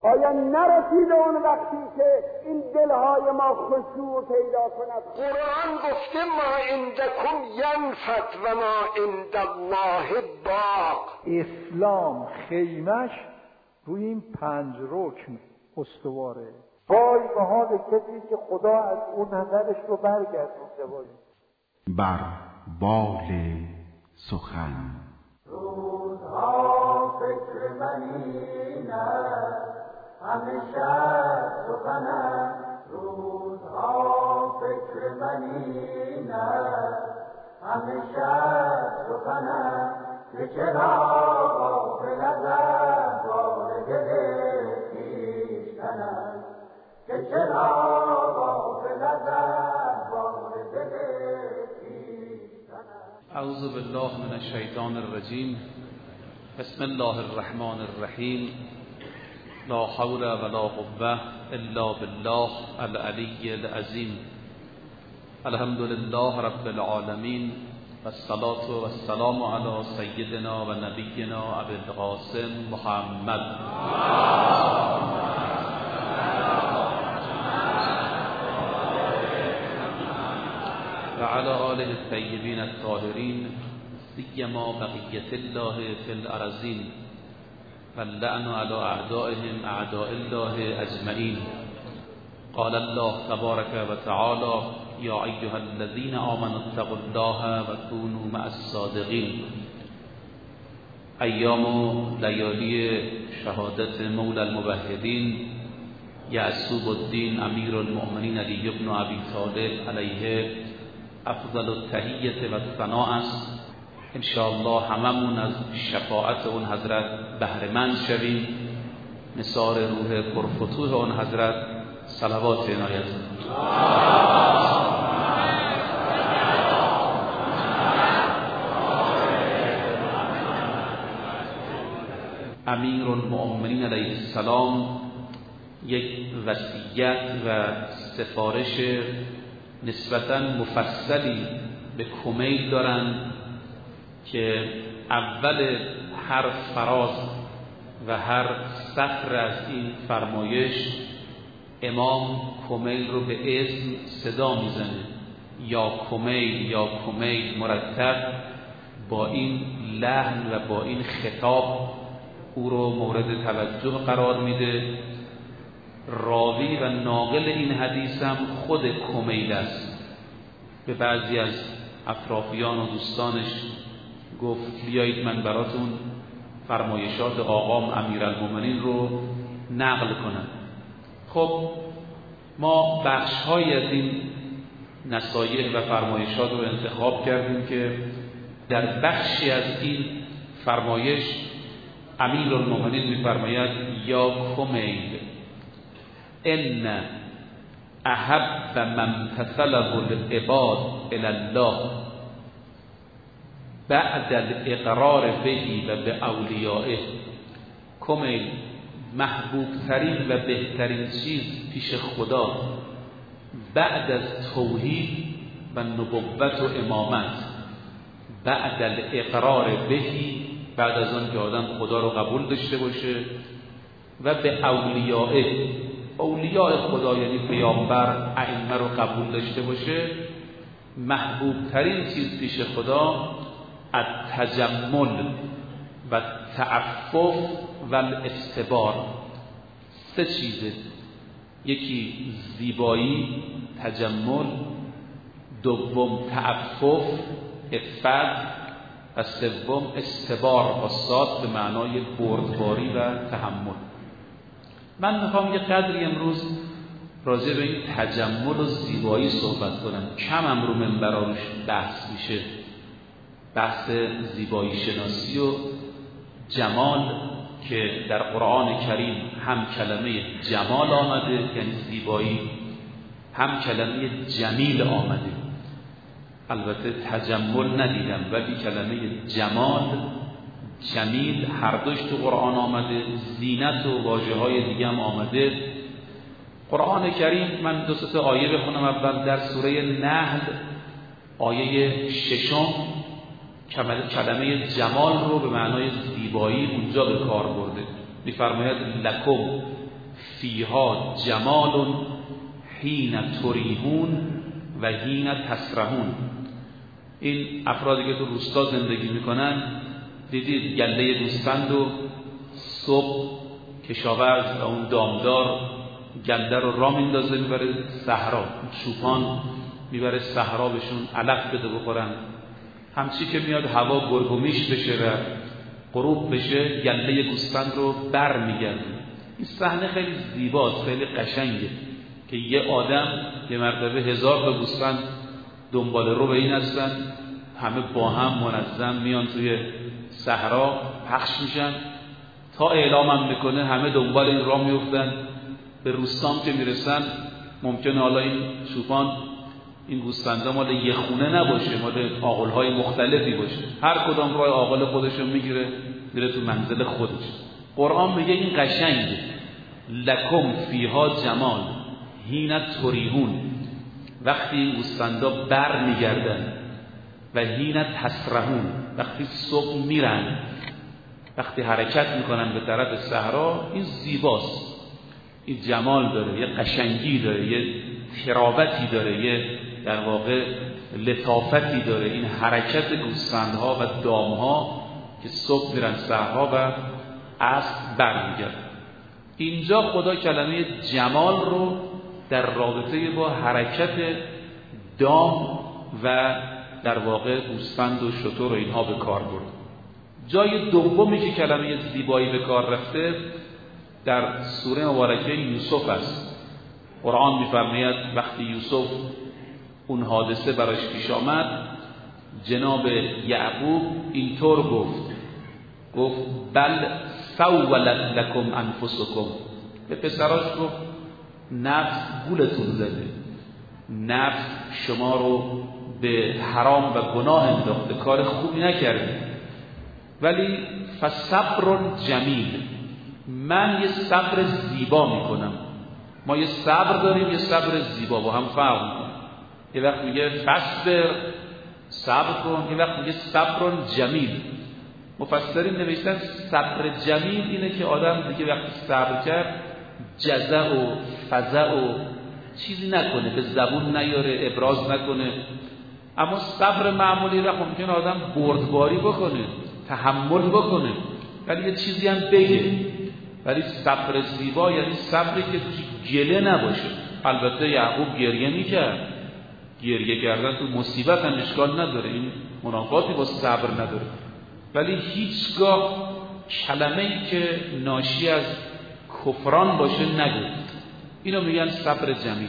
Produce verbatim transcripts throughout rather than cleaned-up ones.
آیا نرسید اون وقتی که این دلهای ما خشوع پیدا کند؟ قرآن گفته ما عندکم ینفد و ما عند الله باق. اسلام خیمش روی این پنج رکن استواره. وای به حال کسی که خدا از اون نظرش رو برگردونده باشه. بر بال سخن روزها فکر منی نه همیشه سخنم، روزها فکر منی نه همیشه سخنم، که چرا غافل از احوال دل خویشتنم، که چرا غافل از احوال دل خویشتنم. اعوذ بالله من الشیطان الرجیم. بسم الله الرحمن الرحیم. لا حول ولا قوة الا بالله العلی العظیم. الحمد لله رب العالمین والصلاة والسلام علی سیدنا و نبینا ابی القاسم محمد و علی آله الطیبین الطاهرین، سیما بقیة الله فی الارضین، واللعن علی اعدائهم اعداء الله اجمعین. قال الله تبارک و تعالی: یا ایها الذین آمنوا اتقوا الله و کونوا مع الصادقین. ایام و لیالی شهادت مولی الموحدین یعقوب الدین امیر المؤمنین علی بن ابی طالب علیه افضل التحیه و ثناء است. انشاءالله هممون از شفاعت اون حضرت بهره مند شویم. نثار روح پرفتوح اون حضرت صلوات عنایت کنید. امیر المؤمنین علیه السلام یک وصیت و سفارش نسبتاً مفصلی به کمیل دارند که اول هر فراز و هر سطر از این فرمایش امام کمیل رو به اسم صدا میزنه، یا کمیل یا کمیل، مرتب با این لحن و با این خطاب او رو مورد توجه قرار میده. راوی و ناقل این حدیث هم خود کمیل است. به بعضی از اطرافیان و دوستانش گفت بیایید من براتون فرمایشات آقام امیرالمومنین رو نقل کنم. خب ما بخش‌های از این نصایح و فرمایشات رو انتخاب کردیم که در بخشی از این فرمایش امیرالمومنین می‌فرماید: یا کمیل ان احب من تصله العباد الی الله بعد الاقرار بهی و به اولیائه. کمیل، محبوب ترین و بهترین چیز پیش خدا بعد از توحید و نبوت و امامت، بعد الاقرار بهی، بعد از آن که آدم خدا رو قبول داشته باشه، و به اولیائه، اولیاء خدا یعنی پیامبر، ائمه رو قبول داشته باشه، محبوب ترین چیز پیش خدا التجمل و تعفف و الاستبار. سه چیزه: یکی زیبایی، تجمل، دوم تعفف، عفت، و سوم استبار با صاد به معنای بردباری و تحمل. من میخوام یه قدری امروز راجع به این تجمل و زیبایی صحبت کنم. کم هم رو منبر روش بحث میشه، بحث زیبایی شناسی و جمال، که در قرآن کریم هم کلمه جمال آمده یعنی زیبایی، هم کلمه جمیل آمده. البته تجمل ندیدم، ولی کلمه جمال، جمیل هر دوش تو قرآن آمده. زینت و واژه های دیگه هم آمده. قرآن کریم، من دو سه آیه بخونم. اول در سوره نحل آیه ششم کلمه جمال رو به معنای زیبایی اونجا به کار برده. می‌فرماید لکم فیها جمال حین تریحون و حین تسرحون. این افرادی که تو روستا زندگی میکنن، دیدید گله گوسفند و صبح کشاورز و اون دامدار گله رو را میندازه میبره صحرا، چوپان میبره صحرا بهشون علف بده بخورن. همچی که میاد هوا گرگومیش بشه و غروب بشه، گله گوسفند رو بر میگرده. این صحنه خیلی زیباست، خیلی قشنگه که یه آدم یه مرتبه هزار تا گوسفند دنبال رو به این هستن، همه با هم منظم میان توی صحرا پخش میشن، تا اعلامم میکنه همه دنبال این راه میفتن. به روستام که میرسن ممکنه حالا این چوپان این گوسفندا مال یه خونه نباشه، مال آغل‌های مختلفی باشه، هر کدام راه آغل خودشو میگیره میره تو منزل خودش. قرآن میگه این قشنگه، لکم فیها جمال حین تریحون، وقتی این گوسفندا بر میگردن، و حین تسرحون، وقتی صبح میرن، وقتی حرکت میکنن به طرف صحرا. این زیباست، این جمال داره، یه قشنگی داره، یه تراوتی داره، یه در واقع لطافتی داره این حرکت گوسفندها و دامها که صبح میرن صحرا و عصر برمیگردن. اینجا خدا کلمه جمال رو در رابطه با حرکت دام و در واقع گوسفند و شتر و اینها به کار برد. جای دومی که کلمه زیبایی به کار رفته در سوره مبارکه یوسف است. قرآن می‌فرماید وقتی یوسف اون حادثه براش پیش آمد، جناب یعقوب اینطور گفت گفت بل سولت لکم انفسکم. به پسراش گفت نفس گولتون زده، نفس شما رو به حرام و گناه انداخته، کار خوبی نکردی، ولی فصبر جمیل، من یه صبر زیبا میکنم. ما یه صبر داریم، یه صبر زیبا، با هم فرق میکنه. یه وقت میگه فصبر، صبر کن، یه وقت میگه صبر جمیل. مفسرین نوشتن صبر جمیل اینه که آدم دیگه وقتی صبر کرد جزع و فزع و چیزی نکنه، به زبون نیاره، ابراز نکنه. اما صبر معمولی وقت ممکنه آدم بردباری بکنه، تحمل بکنه، ولی یه چیزی هم بگه. ولی صبر زیبا یعنی صبری که توش گله نباشه. البته یعقوب گریه میکرد، گریه کردن تو مصیبت هم اشکال نداره، این منافاتی با صبر نداره، ولی هیچگاه کلمه‌ای که ناشی از کفران باشه نگفت. اینو میگن صبر جمیل.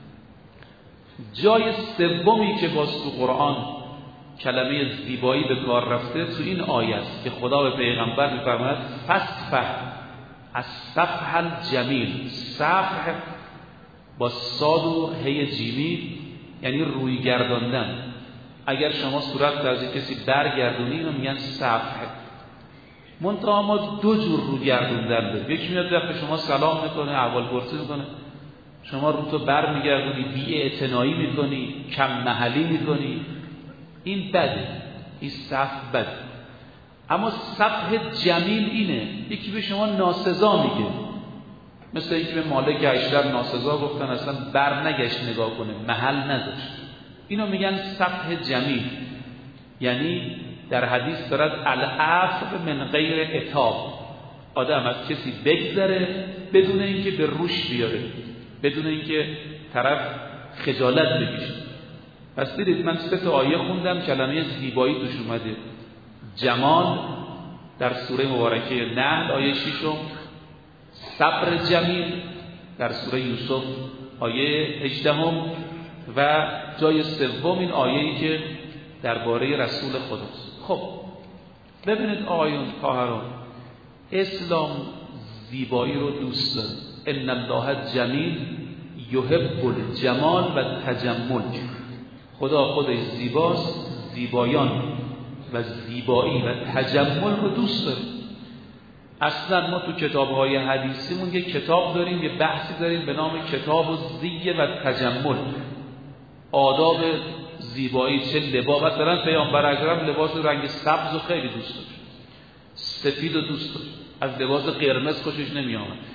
جای سومی که باز تو قرآن کلمه زیبایی به کار رفته تو این آیه است که خدا به پیغمبر میفرماید فصفح از صفح الجمیل. صفح با صاد و هی جیمی یعنی روی گرداندن. اگر شما صورت از کسی برگردونی اینو میگن صفح. منتها ما دو جور روی گردوندن داریم. یکی میاد وقتی شما سلام میکنه، احوال پرسی میکنه، شما رو تو بر میگردونی، بی اعتنایی میکنی، کم محلی میکنی، این بده، این صفح بده. اما صفح جمیل اینه، یکی به شما ناسزا میگه، مثل اینکه به مالک اشتر ناسزا گفتن، اصلا بر نگشت نگاه کنه، محل نذاشت. اینو میگن صفح جمیل. یعنی در حدیث دارد العفو من غیر عتاب، آدم از کسی بگذره بدون اینکه به روش بیاره، بدون اینکه طرف خجالت بکشه. پس دیدید من سه تا آیه خوندم کلمه زیبایی توش اومده. جمال در سوره مبارکه نحل آیه ششم، صبر جمیل در سوره یوسف آیه هجدهم و جای سوم این آیه‌ای که درباره رسول خداست. خب ببینید آقایون خواهران، اسلام زیبایی رو دوست داره. ان الله جمیل یحب الجمال و تجمل. خدا خودش زیباست، زیبایان و زیبایی و تجمل رو دوست داره. اصلا ما تو کتاب‌های حدیثیمون یه کتاب داریم، یه بحثی داریم به نام کتاب الزیه و تجمل، آداب زیبایی. چه لباس، مثلا پیامبر اکرم لباس رنگ سبز رو خیلی دوست داشت، سفید رو دوست داشت، از لباس قرمز خوشش نمی آمد.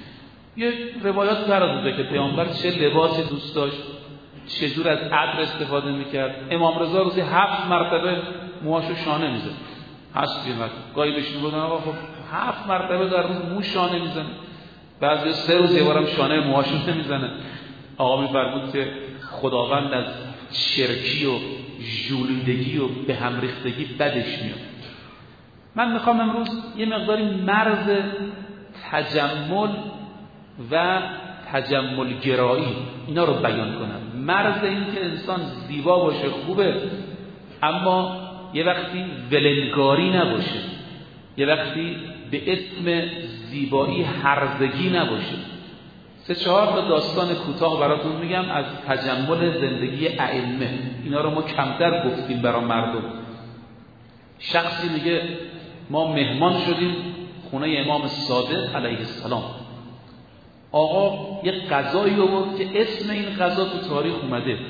یه روایات تر از اونجا که پیامبر چه لباسی دوست داشت، چجور از عطر استفاده میکرد. امام رضا روزی هفت مرتبه موهاشو شانه میزد. هست بیمت گاهی بهشون بودن آقا خب هفت مرتبه در روز مو شانه میزنه، بعضی سه روز یه بارم شانه موهاشون نمیزنه. آقا میفرمود که خداوند از شرکی و ژولیدگی و به هم ریختگی بدش میاد. من میخوام امروز یه مقداری مرز تجمل و تجمل گرایی اینا رو بیان کنم. مرز این که انسان زیبا باشه خوبه، اما یه وقتی ولنگاری نباشه، یه وقتی به اسم زیبایی هرزگی نباشه. سه چهار تا داستان کوتاه براتون میگم از تجمل زندگی ائمه. اینا رو ما کمتر گفتیم برای مردم. شخصی میگه ما مهمان شدیم خونه امام صادق علیه السلام. آقا یه غذایی آورد که اسم این غذا تو تاریخ اومده،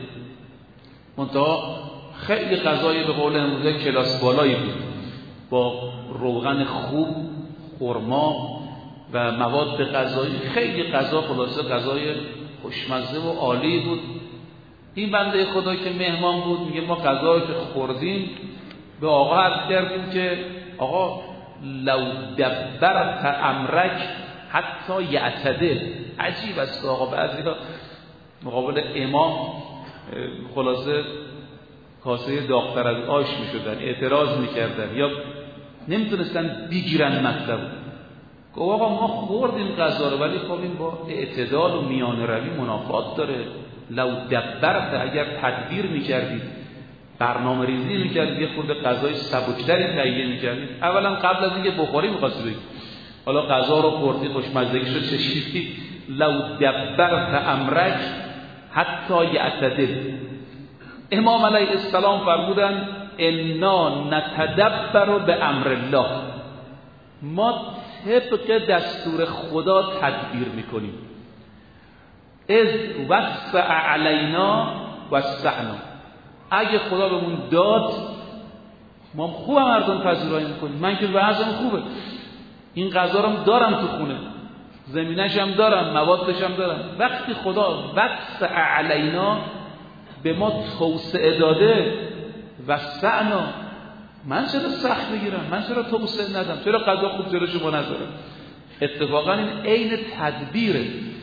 منتها خیلی غذای به قول امروزه کلاس بالایی بود، با روغن خوب، خرما و مواد غذایی، خیلی غذا خلاصه غذای خوشمزه و عالی بود. این بنده خدا که مهمان بود میگه ما غذا که خوردیم به آقا عرض کردیم که آقا لو دبرت امرک حتی یعتدل. عجیب است آقا بعضی ها مقابل امام خلاصه کاسه داغ‌تر از آش میشدن، اعتراض میکردن یا نمیتونستن بگیرن مطلب. گفت آقا ما خوردیم غذا رو ولی خب این با اعتدال و میانه روی منافات داره. لو دبرت، اگر تدبیر میکردید، برنامه ریزی میکردید، یه خورده غذای سبکتری تهیه میکردید، اولا قبل از اینکه بخوری میخواستی بگید، حالا غذا رو خوردی خوشمزگیش رو چشیدی، لو دبرت امرک حتی یعتدل. امام علیه السلام فرمودن انا نتدبر به امر الله، ما طبق دستور خدا تدبیر میکنیم. اذ وسع علینا وسعنا، اگه خدا بهمون داد ما خوب مردم پذیرایی میکنیم. من که وضعم خوبه، این غذا رو دارم تو خونه، زمینش هم دارم، موادش هم دارم. وقتی خدا وسع علینا به ما توسعه داده، وسعنا، من چرا سخت بگیرم؟ من چرا توسعه ندم؟ چرا غذا خوب جلوی شما نذارم؟ اتفاقا این عین تدبیره.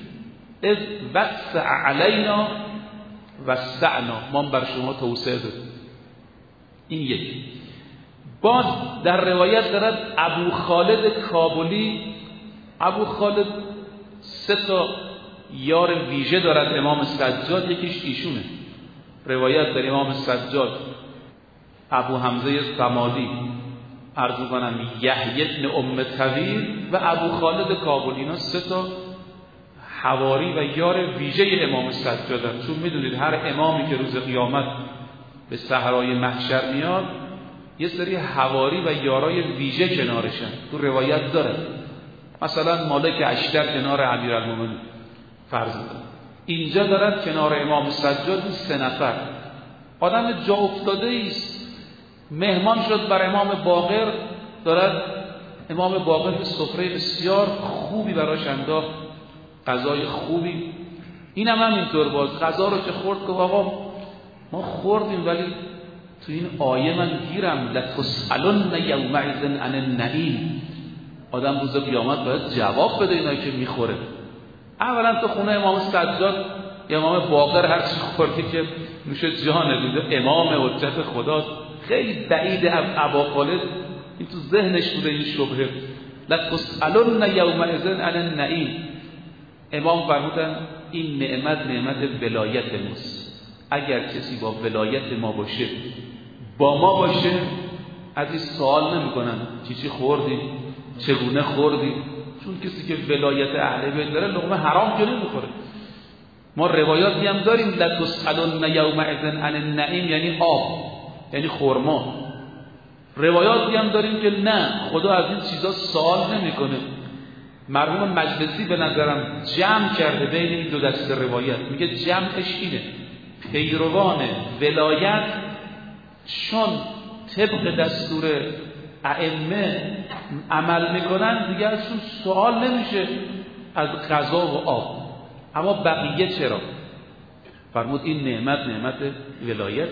اذ وسع علینا وسعنا، ما بر شما توسعه دادیم. این یکی. باز در روایت دارد ابو خالد کابلی، ابو خالد سه تا یار ویژه دارد امام سجاد، یکیش ایشونه. روایت در امام سجاد ابو حمزه سمالی، عرض کنم یحیی بن ام طویل و ابو خالد کابلی، اینا سه تا حواری و یار ویژه امام سجادن. چون میدونید هر امامی که روز قیامت به صحرای محشر میاد یه سری حواری و یارای ویژه کنارشن، تو روایت داره. مثلا مالک اشتر کنار امیرالمومنین فرض کنید، اینجا دارد کنار امام سجاد سه نفر. آدم جا افتاده است، مهمان شد بر امام باقر، دارد امام باقر به سفره بسیار خوبی براش انداخت، غذای خوبی. این هم همینطور باز غذا رو که خورد که آقا ما خوردیم ولی تو این آیه من گیرم لتسألن یومئذ عن النعیم. آدم روز قیامت باید جواب بده اینایی که میخوره. اولا تو خونه امام سجاد امام باقر هر چی خوردی که میشه جان دیده امام حجت خداست، خیلی بعید از ابا خالد این تو ذهنش بوده این شبهه. لتسألن یومئذ عن النعیم. امام فرمودن این نعمت نعمت ولایت ماست. اگر کسی با ولایت ما باشه، با ما باشه، از این سوال نمی کنن چی چی خوردی، چگونه خوردی، چون کسی که ولایت اهل بیت داره لقمه حرام که نمیخوره. ما روایاتی هم داریم لتسألن یومئذ عن النعیم، یعنی آب، یعنی خرما. روایاتی هم داریم که نه، خدا از این چیزا سوال نمیکنه. مرحوم مجلسی به نظرم جمع کرده بین این دو دسته روایت، میگه جمعش اینه: پیروان ولایت چون طبق دستور ائمه عمل میکنن دیگه ازشون سوال نمیشه. از غذا و آب. اما بقیه چرا؟ فرمود این نعمت نعمت ولایت.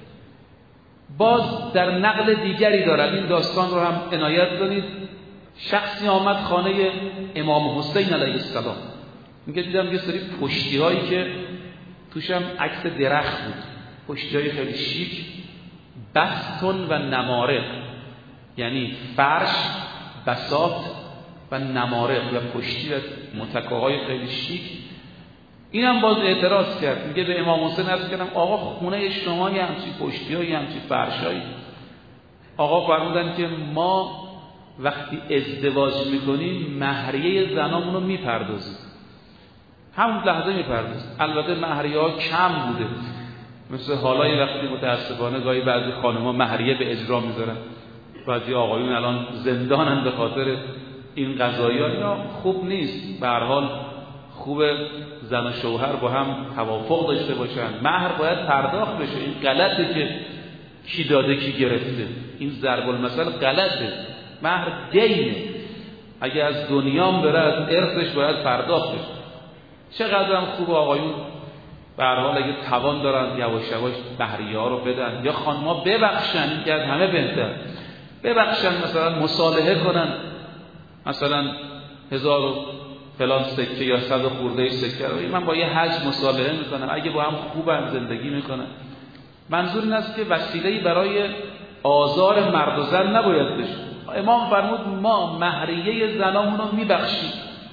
باز در نقل دیگری دارد، این داستان رو هم عنایت کنید. شخصی آمد خانه امام حسین علیه السلام، میگه دیدم یه سری پشتی هایی که توش هم عکس درخت بود، پشتی های خیلی شیک، بستون و نمارق، یعنی فرش، بساط و نمارق و پشتی و متکاهای خیلی شیک. اینم باز اعتراض کرد، میگه به امام حسین عرض کردم آقا خونه شما یه همچی پشتی هایی همچی فرشایی. آقا فرمودن که ما وقتی ازدواج میکنیم مهریه زنامونو میپردازیم، همون لحظه میپردازیم. البته مهریه ها کم بوده، مثل حالای وقتی متاسفانه گاهی بعضی خانم‌ها مهریه به اجرا میذارن، بعضی آقایون الان زندانن به خاطر این قضایا. اینا خوب نیست. به هر حال خوب زن و شوهر با هم توافق داشته باشن، مهر باید پرداخت بشه. این غلطه که کی داده کی گرفته، این ضرب المثل غلطه. مهر دینه، اگه از دنیام بره از ارثش باید پرداخت بشه. چقدر هم خوب آقایون به هر حال اگه توان دارن یواش یواش مهریه ها رو بدن، یا خانم‌ها ببخشن، این که از همه بهتر، ببخشن، مثلا مصالحه کنن، مثلا هزار و فلان سکه یا صد خورده سکه رو من با یه حج مصالحه میکنم، اگه با هم خوبم زندگی میکنن. منظور این است که وسیله‌ای برای آزار مرد و زن نباید بشه. امام فرمود ما مهریه زنامون رو میبخشیم،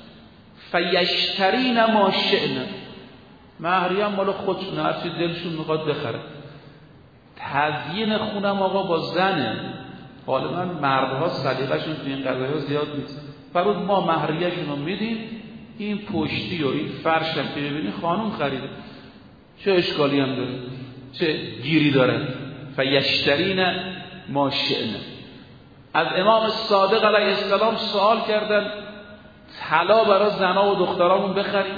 فیشترین ما شئنا، مهریه هم مال خودشونه، هر چی دلشون میخواد بخره. تزیین خونم آقا با زنه، غالبا مردها سلیقه‌شون تو این قضایا زیاد نیست. فرمود ما مهریه‌شون رو میدیم، این پشتی و این فرش هم که ببینی خانم خریده، چه اشکالی هم داره، چه گیری داره. فیشترین ما شئنا. از امام صادق علیه السلام سوال کردن طلا برای زنا و دخترامون بخریم.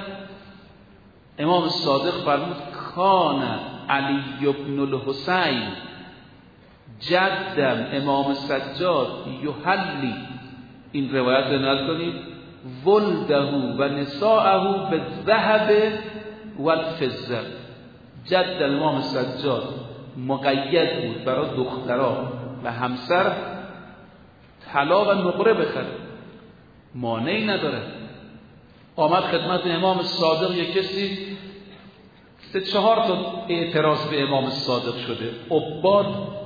امام صادق فرمود کان علی بن الحسین جدم امام سجاد یحلی، این روایت رو نقل کنید، ولده و نساءه بالذهب والفضه. جد امام سجاد مقید بود برای دخترها و همسر طلا و نقره بخره، مانعی نداره. آمد خدمت امام صادق یک کسی، سه چهار تا اعتراض به امام صادق شده. عباد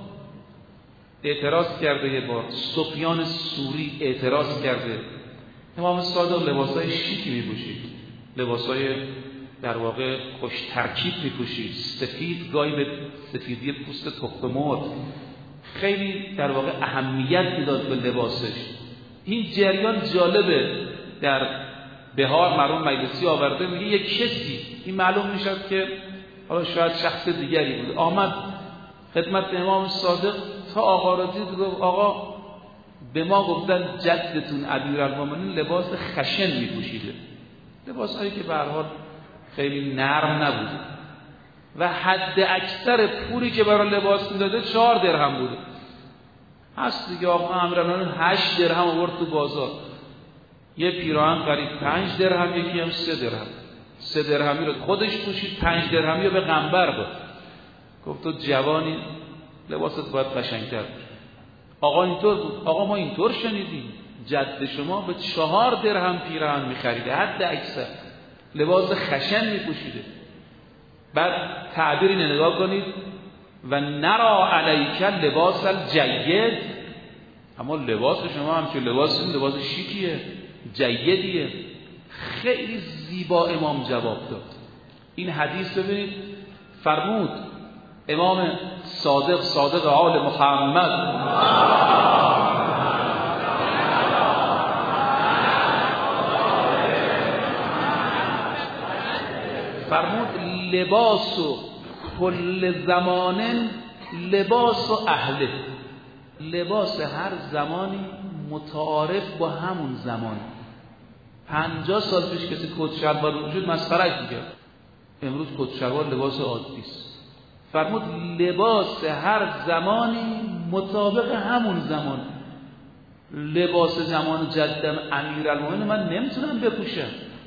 اعتراض کرده، یه بار سفیان سوری اعتراض کرده. امام صادق لباسای شیکی میپوشید، لباسای در واقع خوش ترکیب میپوشید، سفید، گاهی به سفیدی پوست تخم مرغ، خیلی در واقع اهمیت میداد به لباسش. این جریان جالبه، در بهار مرحوم مجلسی آورده، میگه یک کسی، این معلوم میشد که حالا شاید شخص دیگری بود، آمد خدمت امام صادق، تا آقا را دید گفت آقا به ما گفتن جدتون امیرالمومنین لباس خشن میپوشیده، لباس هایی که به هر حال خیلی نرم نبوده و حد اکثر پولی که برای لباس میداده چهار درهم بوده. هست دیگه آقا امیرالمومنین هشت درهم آورد تو بازار، یه پیراهن خرید پنج درهم، یکی هم سه درهم، سه درهمی رو خودش پوشید، پنج درهمی رو به قنبر داد. گفت تو جوانی لباست باید قشنگتر باشه. آقا اینطور بود. آقا ما اینطور شنیدیم جد شما به چهار درهم پیراهن میخریده، حد اکثر لباس خشن میپوشیده. بعد تعبیر اینو نگاه کنید، و نرا علیک لباس الجید، اما لباس شما همچون لباس این لباس شیکیه، جیدیه. خیلی زیبا امام جواب داد. این حدیث ببینید، فرمود امام صادق، صادق آل محمد فرمود لباس و کل زمان لباس و اهله، لباس هر زمانی متعارف با همون زمان. پنجاه سال پیش کسی کت شلوار وجود مسخرهش میکرد، امروز کت شلوار لباس عادی است. فرمود لباس هر زمانی مطابق همون زمان. لباس زمان جدم امیرالمومنین من نمیتونم بپوشم،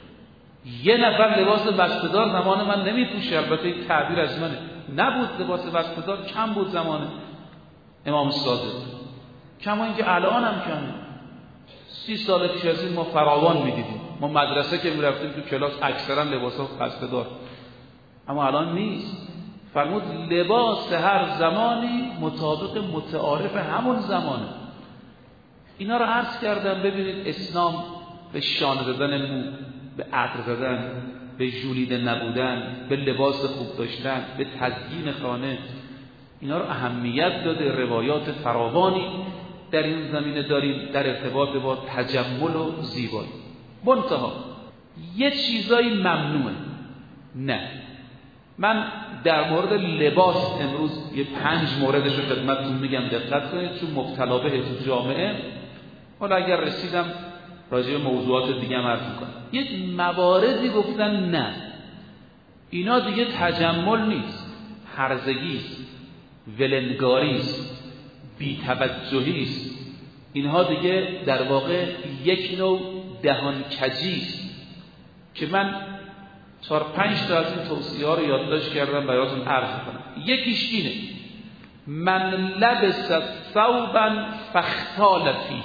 یه نفر لباس بسته‌دار زمان من نمیپوشه، البته این تعبیر از منه، نبود لباس بسته‌دار، کم بود زمان امام صادق، کما اینکه الان هم کمه. سی سال پیش از این ما فراوان میدیدیم، ما مدرسه که میرفتیم تو کلاس اکثرا لباسا بسته‌دار، اما الان نیست. فرمود لباس هر زمانی مطابق متعارف همون زمانه. اینا رو عرض کردم. ببینید اسلام به شانه دادن مو، به عطر زدن، به ژولیده نبودن، به لباس خوب داشتن، به تزیین خانه، اینا رو اهمیت داده. روایات فراوانی در این زمینه داریم در ارتباط با تجمل و زیبایی. منتها یه چیزایی ممنوعه. نه، من در مورد لباس امروز یه پنج موردش رو خدمتتون میگم، دقت کنید، چون مبتلا به تو جامعه. حالا اگر رسیدم راجع به موضوعات دیگه هم عرض میکنم. یک مواردی گفتن نه، اینا دیگه تجمل نیست، هرزگی است، ولنگاری است، بی‌توجهی است. اینها دیگه در واقع یک نوع دهان کجی است که من چهار پنج تا از این توصیه‌ها رو یادداشت کردم براتون عرض کنم. یکیش اینه: من لبس ثوبا فاختال فیه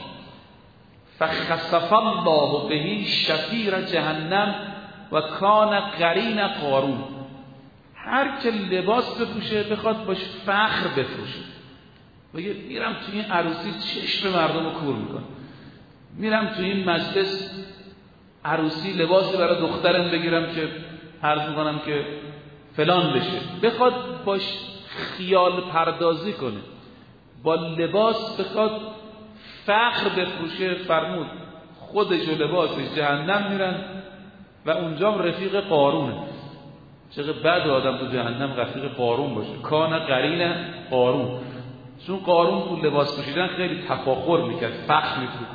فخسف الله به شفیر جهنم و کان قرین قارون. هر که لباس بپوشه بخواد باش فخر بفروشه، بگه میرم تو این عروسی چشم مردم رو کور میکنم، میرم تو این مجلس عروسی لباسی برای دخترم بگیرم که عرض میکنم که فلان بشه، بخواد باش خیال پردازی کنه، با لباس بخواد فخر بفروشه. فرمود خودش و لباسش جهنم میرن و اونجا رفیق قارونه. چقدر بد آدم تو جهنم رفیق قارون باشه. کان قرین قارون، چون قارون تو لباس پوشیدن خیلی تفاخر میکرد، فخر میکرد.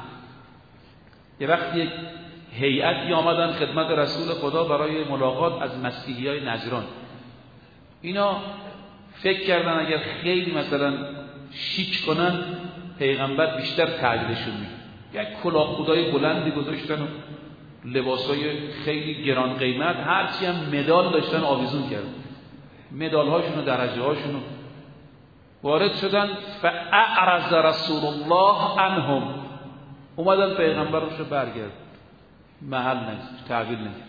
یه وقت یک هیئتی آمدن خدمت رسول خدا برای ملاقات از مسیحیای نجران. اینا فکر کردن اگر خیلی مثلا شیک کنن پیغمبر بیشتر تعجیلشون میده. یک کلاه خدای بلندی گذاشتن و لباسای خیلی گران قیمت، هرچی هم مدال داشتن آویزون کردن، مدال هاشون و درجه هاشون. وارد شدن فاعرض رسول الله عنهم، اومدن پیغمبر روشو برگرد، محل نیست، تعبیر نیست.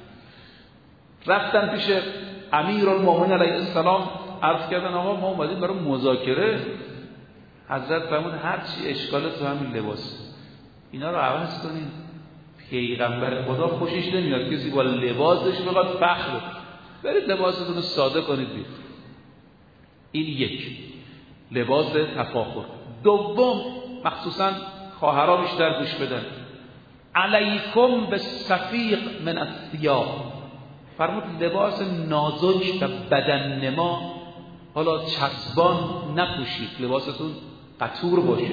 رفتن پیش امیرالمومنین علیه السلام عرض کردن آقا ما اومدیم برای مذاکره. حضرت فرمود هر چی اشکال تو همین لباس، اینا رو عوض کنین. پیغمبر خدا خوشش نمیاد کسی با لباسش بخواد فخر، برید لباستون رو ساده کنید بید. این یک لباس تفاخر. دوم، مخصوصا خواهرها بیشتر گوش بدن، علیکم بالصفیق من الثیاب. فرمود لباس نازک و بدن نما، حالا چسبان نپوشید، لباستون قطور باشه.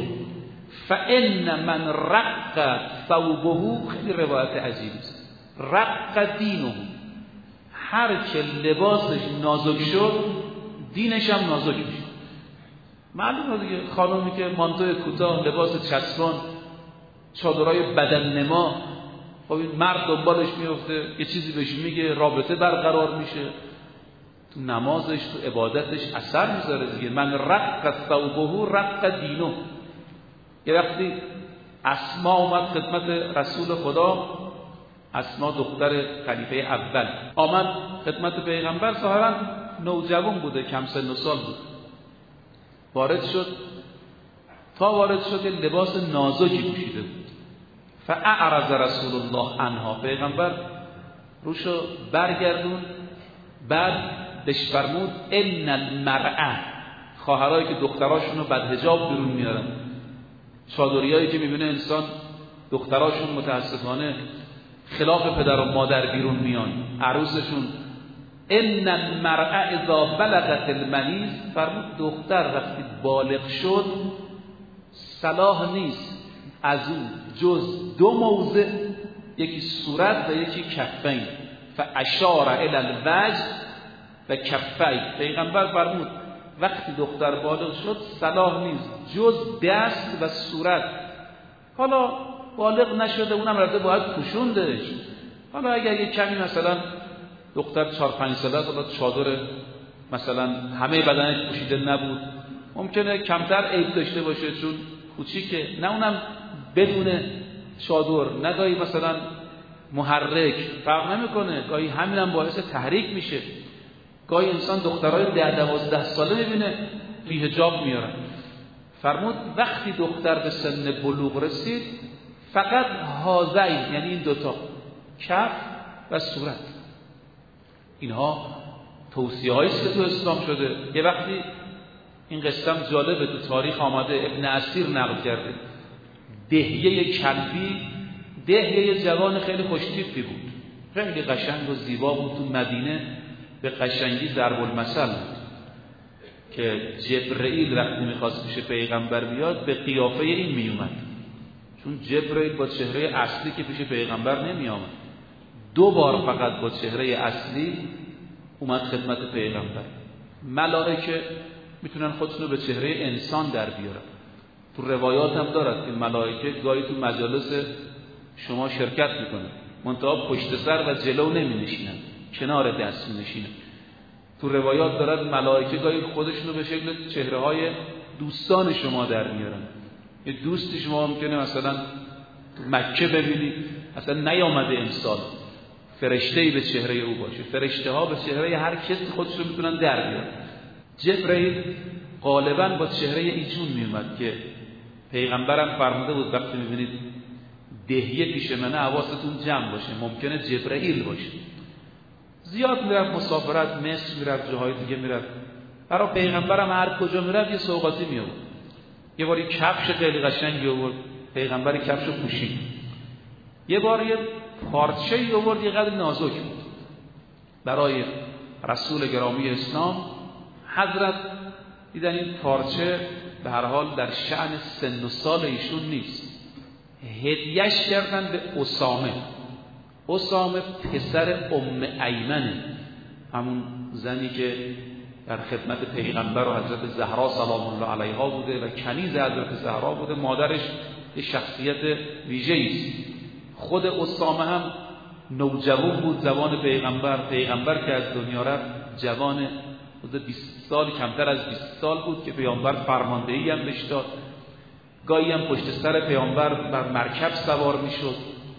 فان من رق ثوبه، خیلی روایت عجیبی است، رق دینه، هر که لباسش نازک شد دینش هم نازک میشه. معلومه دیگه، خانومی که مانتوی کوتاه، لباس چسبان، چادرای بدن نما، خب این مرد دنبالش میفته، یه چیزی بهش میگه، رابطه برقرار میشه، تو نمازش تو عبادتش اثر میذاره دیگه. من رق ثوبه رق دینه. یه وقتی اسما اومد خدمت رسول خدا، اسما دختر خلیفه اول آمد خدمت پیغمبر، ظاهرا نوجوان بوده، کم سن و سال بود. وارد شد، تا وارد شد که لباس نازکی پوشیده بود. فاعرض رسول الله عنها، پیغمبر روشو برگردون. بعد بهش فرمود ان المرأه، خواهرایی که دختراشونو بدحجاب بیرون میارن، چادریایی که میبینه انسان دختراشون متاسفانه خلاف پدر و مادر بیرون میان، عروسشون. ان المرأه اذا بلغت المنیز، فرمود دختر وقتی بالغ شد صلاح نیست از او جز دو موضع، یکی صورت و یکی کفین. فاشار الی الوجه و کفین. پیغمبر فرمود وقتی دختر بالغ شد صلاح نیست جز دست و صورت. حالا بالغ نشده اونم رفته باید پوشوندش، حالا اگر یک کمی مثلا دختر چهار پنج ساله است، حالا چادر مثلا همه بدنش پوشیده نبود، ممکنه کمتر عیب داشته باشه چون کوچیکه، نه اونم بدون چادر، نه گاهی مثلا محرک، فرق نمیکنه، گاهی همینم باعث تحریک میشه. گاهی انسان دخترای ده دوازده ساله میبینه بی حجاب میارن. فرمود وقتی دختر به سن بلوغ رسید فقط هازین، یعنی این دوتا، کف و صورت، اینها توصیه هایی است که تو اسلام شده. یه وقتی این قصه هم جالبه، تو تاریخ آمده، ابن اسیر نقل کرده، دهیه کلبی، دهیه جوان خیلی خوشتیپی بود، خیلی قشنگ و زیبا بود، تو مدینه به قشنگی ضرب المثل بود که جبرئیل وقتی میخواست پیش پیغمبر بیاد به قیافه این میومد، چون جبرئیل با چهره اصلی که پیش پیغمبر نمی آمد، دو بار فقط با چهره اصلی اومد خدمت پیغمبر. ملائکه میتونن خودشونو به چهره انسان در بیارن. تو روایات هم دارد که ملائکه گاهی تو مجالس شما شرکت میکنن، منتها پشت سر و جلو نمی نشینن، کنار دست می نشینن. تو روایات دارد ملائکه گاهی خودشونو به شکل چهره های دوستان شما در میارن. یه دوستی شما ممکنه مثلا تو مکه ببینی اصلا نیامده امسال، فرشته‌ای به چهره او باشه، فرشته ها به چهره هر کسی خودشون میتونن در بیارن. جبرئیل غالبا با چهره ایشون میومد که پیغمبرم فرموده بود وقتی میبینید دهیه پیش منه حواستون جمع باشه، ممکنه جبرئیل باشه. زیاد میرفت مسافرت، مصر میرفت، جاهای دیگه میرفت، برای پیغمبرم هر کجا میرفت یه سوغاتی میآورد. یه باری کفش خیلی قشنگی آورد، پیغمبر کفشو پوشید. یه بار یه پارچه‌ای آورد یه قدر نازک بود برای رسول گرامی اسلام. حضرت دیدن این پارچه به هر حال در شأن سن و سال ایشون نیست، هدیه‌اش کردن به اسامه. اسامه پسر ام ایمنه، همون زنی که در خدمت پیغمبر و حضرت زهرا سلام الله علیها بوده و کنیز حضرت زهرا بوده. مادرش یه شخصیت ویژه‌ای است. خود اسامه هم نوجوان بود زمان پیغمبر. پیغمبر که از دنیا رفت جوان، حدود بیست سال، کمتر از بیست سال بود که پیغمبر فرماندهی هم بهش داد. گاهی هم پشت سر پیغمبر بر مرکب سوار میشد.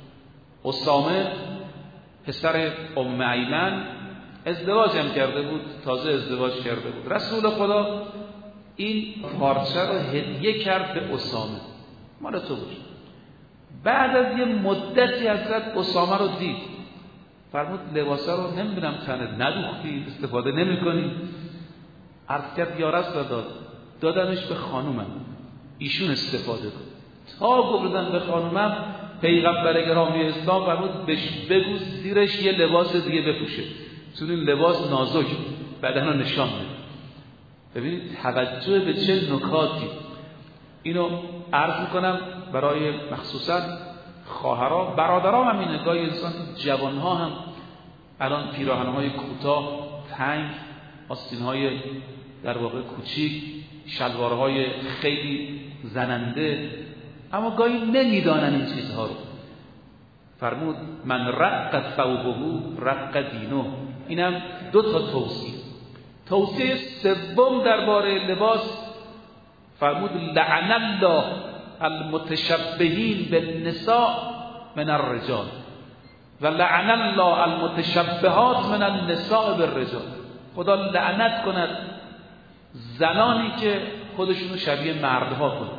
اسامه پسر ام ایمن ازدواج هم کرده بود، تازه ازدواج کرده بود. رسول خدا این پارچه رو هدیه کرد به اسامه، مال تو بود. بعد از یه مدتی حضرت اسامه رو دید، فرمود لباسه رو نمیدونم تنت ندوختی، استفاده نمی کنی؟ عرض کرد یا رسول الله، دادمش به خانومم، ایشون استفاده کن. تا گفتن به خانومم، پیغمبر گرامی اسلام فرمود بهش بگو زیرش یه لباس دیگه بپوشه، چون این لباس نازک بدن رو نشان میده. ببینید توجه به چه نکاتی. اینو عرض میکنم برای مخصوصا خواهرها، برادرها هم اینه. گاهی انسان جوانها هم الان پیراهنهای کوتاه، تنگ، آستینهای در واقع کوچیک، شلوارهای خیلی زننده، اما گاهی نمیدانن این چیزها رو. فرمود من رق ثوبه رق دینه. اینم دو تا توصیه. توصیه سوم درباره لباس فرمود لعن الله المتشبهین بالنساء من الرجال و لعن الله المتشبهات من النساء بالرجال. خدا لعنت کند زنانی که خودشونو شبیه مردها کنند،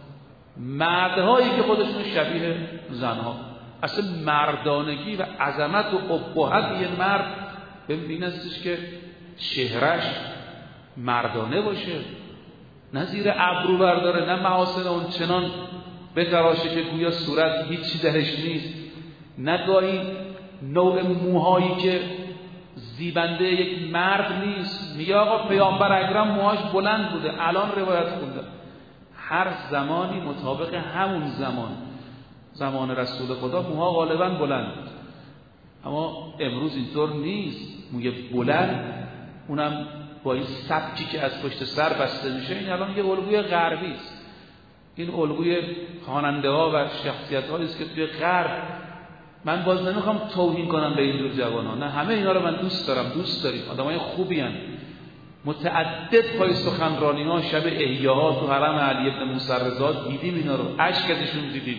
مردهایی که خودشونو شبیه زنها. اصلا مردانگی و عظمت و ابهت یه مرد ببین استش که چهرش مردانه باشه، نه زیر ابرو برداره، نه محاسن اون چنان بتراشه که گویا صورت هیچی درش نیست، نه گاهی نوع موهایی که زیبنده یک مرد نیست. میگه آقا پیامبر اکرم موهاش بلند بوده، الان روایت خونده. هر زمانی مطابق همون زمان، زمان رسول خدا موها غالبا بلند بود، اما امروز اینطور نیست. موی بلند، اونم با این سبکی که از پشت سر بسته میشه، این الان یه الگوی غربی است. این الگوی خواننده ها و شخصیت هایی است که توی غرب من باز نمیخوام توهین کنم به این جور جوانان، نه، همه اینا رو من دوست دارم، دوست داریم، آدمای خوبی هستند. متعدد پای سخنرانی ها شب احیاها تو حرم علی بن موسی رضا دیدیم، اینا رو اشک ازشون دیدیم،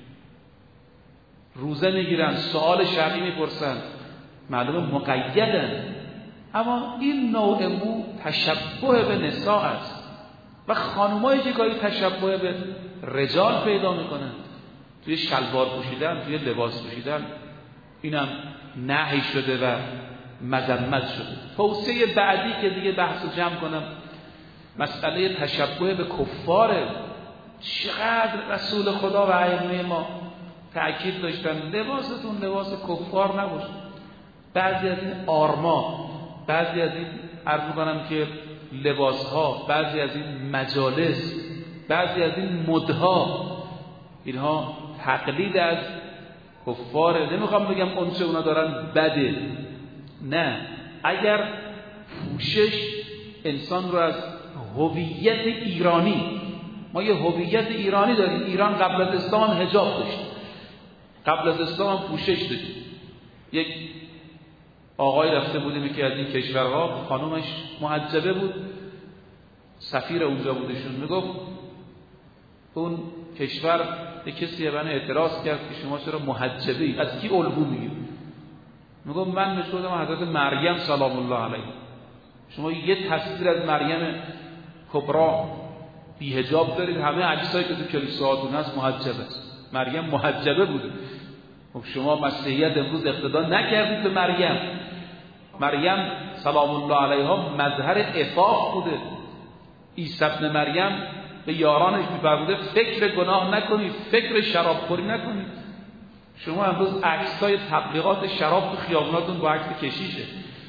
روزه میگیرن، سوال شرعی میپرسن، معلومه مقیدن، اما این نوع مو تشبه به نساء است و خانمایی که گاهی تشبه به رجال پیدا میکنن توی شلوار پوشیدن، توی لباس پوشیدن، اینم نهی شده و مذمت شده. توصیه بعدی که دیگه بحثو جمع کنم، مسئله تشبه به کفاره. چقدر رسول خدا و ائمه ما تأکید داشتن لباستون لباس کفار نباشه. بعضی از این آرما، بعضی از این عرض می‌کنم که لباس‌ها، بعضی از این مجالس، بعضی از این مدها، اینها تقلید از کفاره. نمیخوام بگم اون چه اونا دارن بده، نه، اگر پوشش انسان رو از هویت ایرانی، ما یه هویت ایرانی داریم، ایران قبل از اسلام حجاب داشت، قبل از اسلام پوشش داشت. یک آقای رفته بودیم که از این کشورها، خانومش محجبه بود، سفیر اونجا بودشون، میگفت اون کشور یک کسی من اعتراض کرد که شما چرا محجبی، از کی الگو میگید؟ میگم من نشودم حضرت مریم سلام الله علیها. شما یه تصویر از مریم کبرا بی حجاب دارید، همه عکسایی که تو کلیساهاتون هست محجبه. مریم محجبه بوده. خب شما مسیحیت امروز اقتدا نکردید به مریم. مریم سلام الله علیها مظهر عفاف بوده. عیسی ابن مریم به یارانش می‌فرموده فکر گناه نکنید، فکر شرابخوری نکنید. شما امروز عکسای تبلیغات شراب تو خیابوناتون با عکس کشیشه،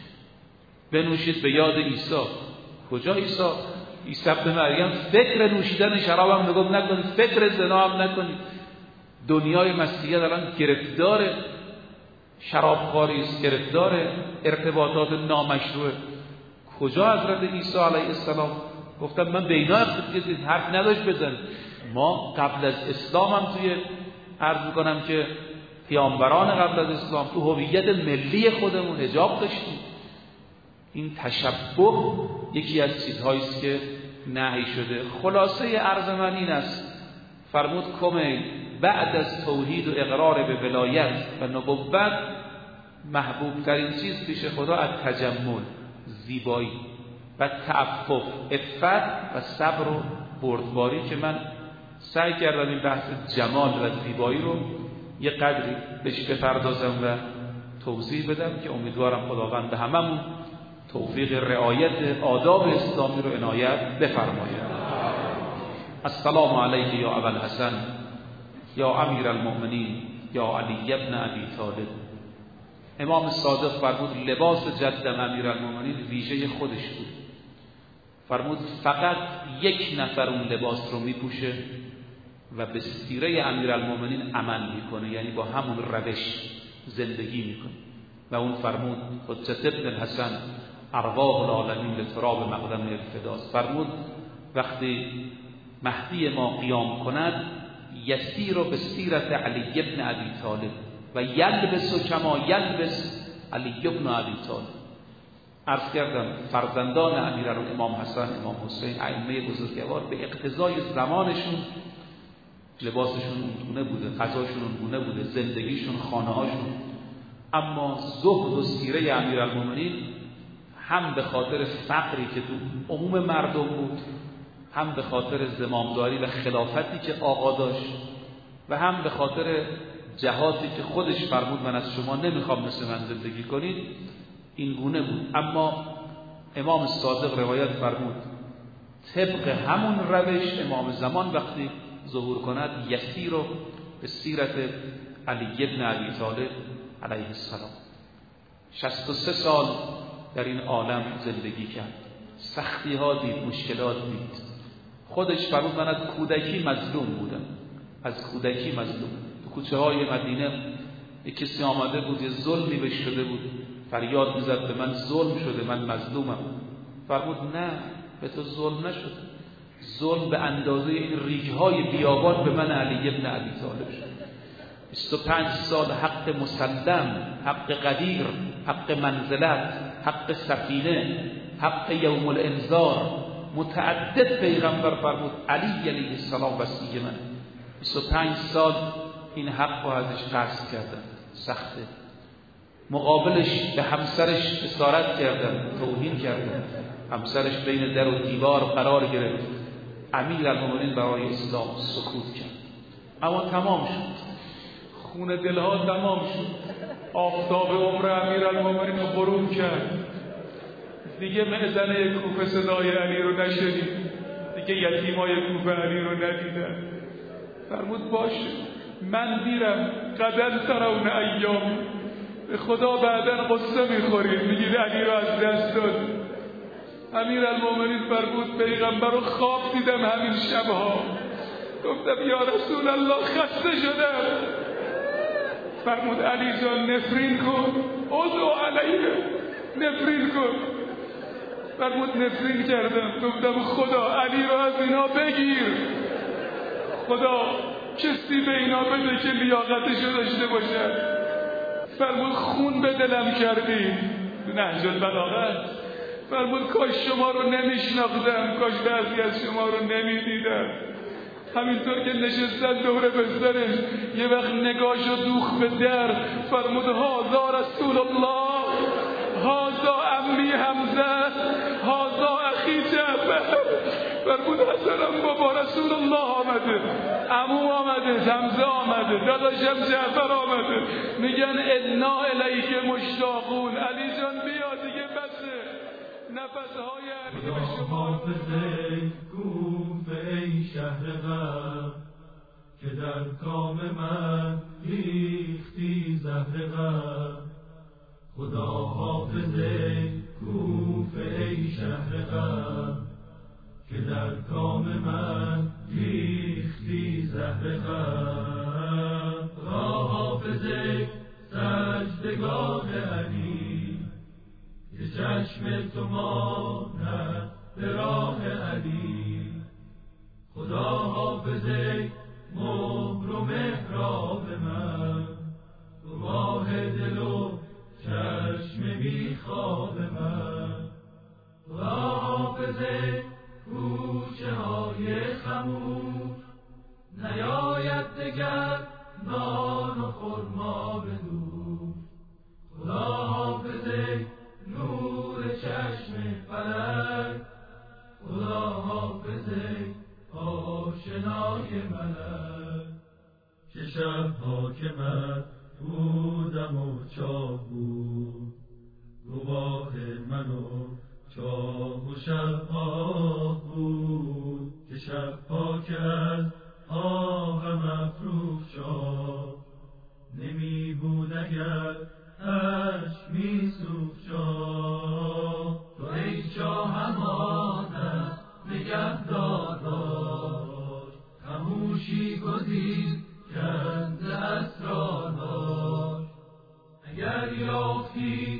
بنوشید به یاد عیسی. کجا عیسی؟ عیسی ابن مریم فکر نوشیدن شراب هم نگم نکنید، فکر زنا هم نکنید. دنیای مسیحیت الان گرفتار شرابخواری است، گرفتار ارتباطات نامشروع. کجا حضرت عیسی علیه السلام گفتم من بینا حرف نداشت بزن. ما قبل از اسلام هم توی عرض میکنم که پیامبران قبل از اسلام تو هویت ملی خودمون حجاب داشتیم. این تشبه یکی از چیزهایی است که نهی شده. خلاصه عرض من این است، فرمود کمیل بعد از توحید و اقرار به ولایت و نبوت محبوب ترین چیز پیش خدا از تجمل، زیبایی و تعفف، عفت و صبر و بردباری، که من سعی کردم این بحث جمال و زیبایی رو یه قدری بهش بپردازم و توضیح بدم که امیدوارم خداوند به هممون توفیق رعایت آداب اسلامی رو عنایت بفرماید. السلام علیک یا ابا الحسن یا امیر المؤمنین یا علی ابن ابی طالب. امام صادق فرمود لباس جدم امیر المؤمنین ویژه خودش بود. فرمود فقط یک نفر اون لباس رو میپوشه و به سیره امیر المؤمنین عمل میکنه، یعنی با همون روش زندگی میکنه. و اون فرمود حجت ابن الحسن ارواح العالمین لتراب مقدم الفداس. فرمود وقتی مهدی ما قیام کند یسیر به سیرت علی ابن ابی طالب و یلبس کما یلبس علی ابن ابی طالب. عرض کردم فرزندان امیرالمومنین امام حسن، امام حسین، ائمه بزرگوار به اقتضای زمانشون لباسشون اونگونه بوده، غذاشون اونگونه بوده، زندگیشون، خانه‌هاشون. اما زهد و سیره امیرالمومنین هم به خاطر فقری که تو عموم مردم بود، هم به خاطر زمامداری و خلافتی که آقا داشت، و هم به خاطر جهاتی که خودش فرمود من از شما نمیخوام مثل من زندگی کنید، این گونه بود. اما امام صادق روایت فرمود طبق همون روش امام زمان وقتی ظهور کند یسیر رو به سیرت علی ابن ابی طالب علیه السلام. شصت و سه سال در این عالم زندگی کرد، سختی ها دید، مشکلات دید. خودش فرمود من از کودکی مظلوم بودم، از کودکی مظلوم. تو کوچه های مدینه یک کسی آمده بود، یه ظلمی بهش شده بود، فریاد میزد به من ظلم شده، من مظلومم. فرمود نه، به تو ظلم نشد، ظلم به اندازه این ریگ‌های بیابان به من علی ابن ابی طالب شد. بیست و پنج سال حق مسلم، حق قدیر، حق منزلت، حق سفینه، حق یوم الانذار، متعدد پیغمبر فرمود علی علیه السلام وصی من. بیست و پنج سال این حق رو ازش قصد کردن، سخته. مقابلش به همسرش اسارت کردن، توهین کردن، همسرش بین در و دیوار قرار گرفت. امیرالمومنین برای اسلام سکوت کرد، اما تمام شد، خون دلها تمام شد. آفتاب عمر امیرالمومنین رو غروب کرد. دیگه مأذن کوفه صدای علی رو نشنید، دیگه یتیمای کوفه علی رو ندیدن. فرمود باشه من میرم، قدر ترون ایام، به خدا بعدن قصه میخورید میگید علی رو از دست داد. امیرالمومنین فرمود پیغمبر رو خواب دیدم همین شبها، گفتم یا رسول الله خسته شدم. فرمود علی جان نفرین کن، ادعو علیه، نفرین کن. فرمود نفرین کردم، گفتم خدا علی رو از اینا بگیر، خدا کسی به اینا بده که لیاقتشو داشته باشه. فرمود خون به دلم کردی، نهج البلاغه. فرمود کاش شما رو نمیشناختم، کاش بعضی از شما رو نمیدیدم. همینطور که نشستن دور بسترش یه وقت نگاهشو دوخت به در، فرمود هازا رسول الله، هازا امی حمزه، هازا اخی جعفر. فرمود حسنم بابا رسول الله آمده، عمو آمده، حمزه آمده، داداشم جعفر آمده، میگن انا الیک مشتاقون. علی جان بیا دیگه بسه، نفسهای علی به شما. حافظه کوفه ای شهر غم، که در کام من ریختی زهر غم. خدا حافظه کوفه ای شهر غم، که در کام من ریختی زهر غم. خدا حافظه سجدگاه علی، که چشم تو ماند به راه علی. خدا حافظه مهر و محراب من، گواه دل و چشم بی خواب من. خدا حافظه کوچه های خموش، نیاید دگر نان و خرما به دوش. خدا حافظه نور چشم فلک، خدا حافظه آشنای ملک. که شبها که من بودم و چاه بود، گواه من و چاه و شبها بود. که شبها که از آهم افروخ شد، نمی بود اگر چشمی سوخت شد. تو ای چاه امانت نگهدار باش، خموشی گزین کنز اسرار باش. اگر یافتی